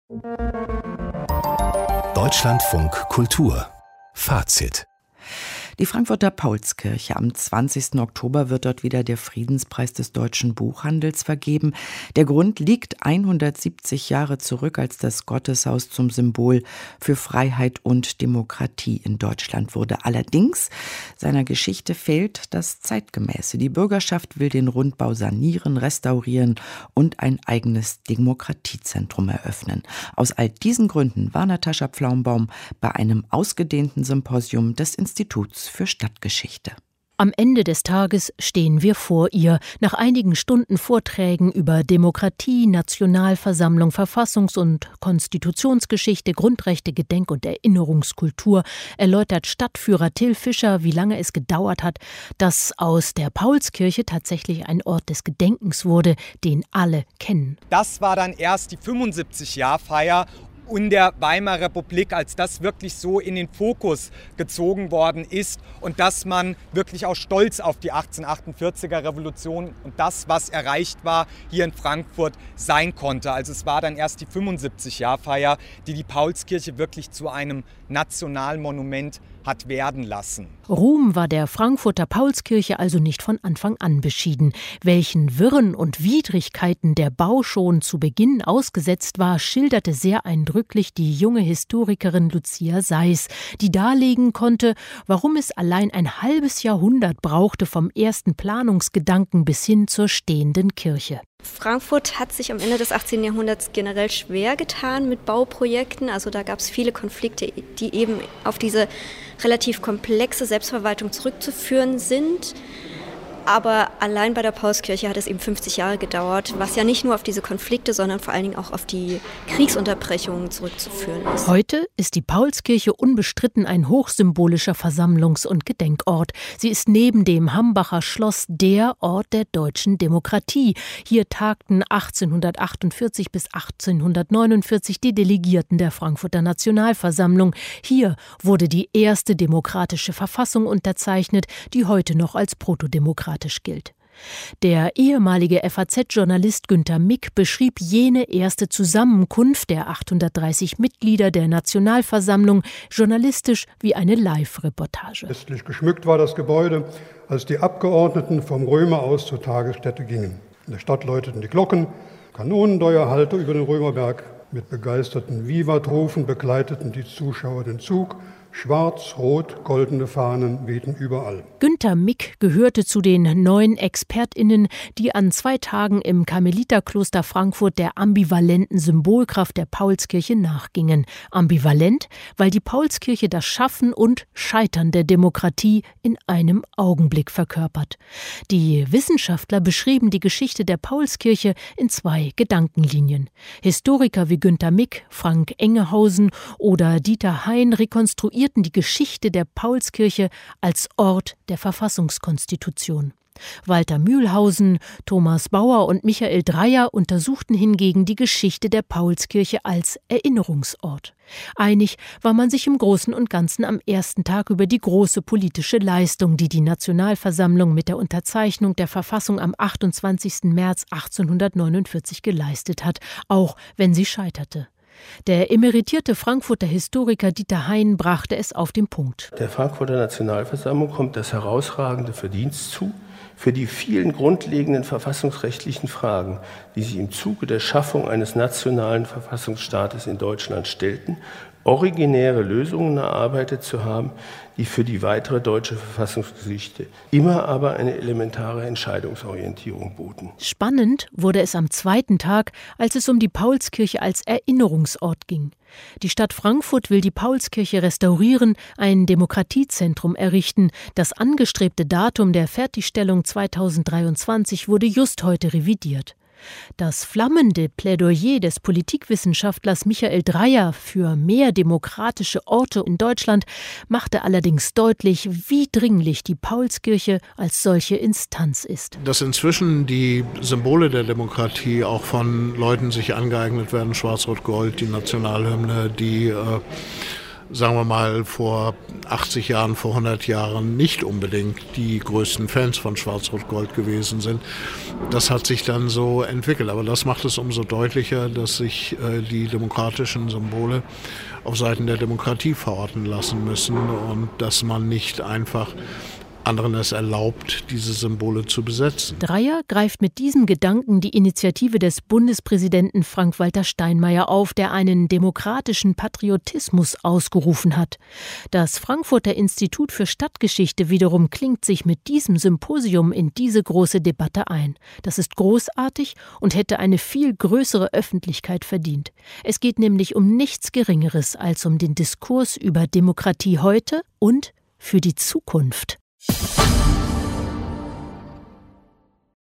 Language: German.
Deutschlandfunk Kultur Fazit. Die Frankfurter Paulskirche. Am 20. Oktober wird dort wieder der Friedenspreis des deutschen Buchhandels vergeben. Der Grund liegt 170 Jahre zurück, als das Gotteshaus zum Symbol für Freiheit und Demokratie in Deutschland wurde. Allerdings seiner Geschichte fehlt das Zeitgemäße. Die Bürgerschaft will den Rundbau sanieren, restaurieren und ein eigenes Demokratiezentrum eröffnen. Aus all diesen Gründen war Natascha Pflaumbaum bei einem ausgedehnten Symposium des Instituts für Stadtgeschichte. Am Ende des Tages stehen wir vor ihr. Nach einigen Stunden Vorträgen über Demokratie, Nationalversammlung, Verfassungs- und Konstitutionsgeschichte, Grundrechte, Gedenk- und Erinnerungskultur erläutert Stadtführer Till Fischer, wie lange es gedauert hat, dass aus der Paulskirche tatsächlich ein Ort des Gedenkens wurde, den alle kennen. Das war dann erst die 75-Jahr-Feier in der Weimarer Republik, als das wirklich so in den Fokus gezogen worden ist und dass man wirklich auch stolz auf die 1848er Revolution und das, was erreicht war, hier in Frankfurt sein konnte. Also es war dann erst die 75-Jahr-Feier, die die Paulskirche wirklich zu einem Nationalmonument hat werden lassen. Ruhm war der Frankfurter Paulskirche also nicht von Anfang an beschieden. Welchen Wirren und Widrigkeiten der Bau schon zu Beginn ausgesetzt war, schilderte sehr eindrücklich die junge Historikerin Lucia Seiss, die darlegen konnte, warum es allein ein halbes Jahrhundert brauchte vom ersten Planungsgedanken bis hin zur stehenden Kirche. Frankfurt hat sich am Ende des 18. Jahrhunderts generell schwer getan mit Bauprojekten. Also da gab es viele Konflikte, die eben auf diese relativ komplexe Selbstverwaltung zurückzuführen sind. Aber allein bei der Paulskirche hat es eben 50 Jahre gedauert, was ja nicht nur auf diese Konflikte, sondern vor allen Dingen auch auf die Kriegsunterbrechungen zurückzuführen ist. Heute ist die Paulskirche unbestritten ein hochsymbolischer Versammlungs- und Gedenkort. Sie ist neben dem Hambacher Schloss der Ort der deutschen Demokratie. Hier tagten 1848 bis 1849 die Delegierten der Frankfurter Nationalversammlung. Hier wurde die erste demokratische Verfassung unterzeichnet, die heute noch als protodemokratisch gilt. Der ehemalige FAZ-Journalist Günter Mick beschrieb jene erste Zusammenkunft der 830 Mitglieder der Nationalversammlung journalistisch wie eine Live-Reportage. Festlich geschmückt war das Gebäude, als die Abgeordneten vom Römer aus zur Tagesstätte gingen. In der Stadt läuteten die Glocken, Kanonendeuer hallte über den Römerberg. Mit begeisterten Vivatrufen begleiteten die Zuschauer den Zug. Schwarz-rot-goldene Fahnen wehten überall. Günter Mick gehörte zu den 9 ExpertInnen, die an 2 Tagen im Karmeliterkloster Frankfurt der ambivalenten Symbolkraft der Paulskirche nachgingen. Ambivalent, weil die Paulskirche das Schaffen und Scheitern der Demokratie in einem Augenblick verkörpert. Die Wissenschaftler beschrieben die Geschichte der Paulskirche in 2 Gedankenlinien. Historiker wie Günter Mick, Frank Engehausen oder Dieter Hein rekonstruierten die Geschichte der Paulskirche als Ort der Verfassungskonstitution. Walter Mühlhausen, Thomas Bauer und Michael Dreyer untersuchten hingegen die Geschichte der Paulskirche als Erinnerungsort. Einig war man sich im Großen und Ganzen am ersten Tag über die große politische Leistung, die die Nationalversammlung mit der Unterzeichnung der Verfassung am 28. März 1849 geleistet hat, auch wenn sie scheiterte. Der emeritierte Frankfurter Historiker Dieter Hein brachte es auf den Punkt. Der Frankfurter Nationalversammlung kommt das herausragende Verdienst zu, für die vielen grundlegenden verfassungsrechtlichen Fragen, die sich im Zuge der Schaffung eines nationalen Verfassungsstaates in Deutschland stellten, originäre Lösungen erarbeitet zu haben, die für die weitere deutsche Verfassungsgeschichte immer aber eine elementare Entscheidungsorientierung boten. Spannend wurde es am 2. Tag, als es um die Paulskirche als Erinnerungsort ging. Die Stadt Frankfurt will die Paulskirche restaurieren, ein Demokratiezentrum errichten. Das angestrebte Datum der Fertigstellung 2023 wurde just heute revidiert. Das flammende Plädoyer des Politikwissenschaftlers Michael Dreyer für mehr demokratische Orte in Deutschland machte allerdings deutlich, wie dringlich die Paulskirche als solche Instanz ist. Dass inzwischen die Symbole der Demokratie auch von Leuten sich angeeignet werden, Schwarz-Rot-Gold, die Nationalhymne, die sagen wir mal, vor 80 Jahren, vor 100 Jahren nicht unbedingt die größten Fans von Schwarz-Rot-Gold gewesen sind. Das hat sich dann so entwickelt. Aber das macht es umso deutlicher, dass sich die demokratischen Symbole auf Seiten der Demokratie verorten lassen müssen und dass man nicht einfach anderen es erlaubt, diese Symbole zu besetzen. Dreyer greift mit diesem Gedanken die Initiative des Bundespräsidenten Frank-Walter Steinmeier auf, der einen demokratischen Patriotismus ausgerufen hat. Das Frankfurter Institut für Stadtgeschichte wiederum klingt sich mit diesem Symposium in diese große Debatte ein. Das ist großartig und hätte eine viel größere Öffentlichkeit verdient. Es geht nämlich um nichts Geringeres als um den Diskurs über Demokratie heute und für die Zukunft.